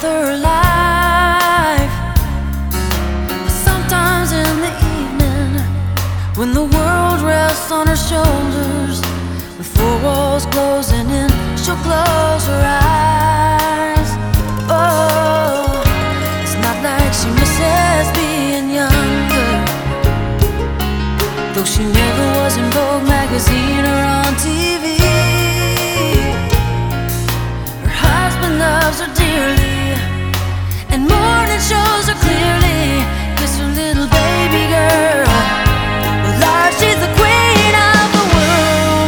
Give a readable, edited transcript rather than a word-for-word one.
another life. Sometimes in the evening, when the world rests on our shoulders,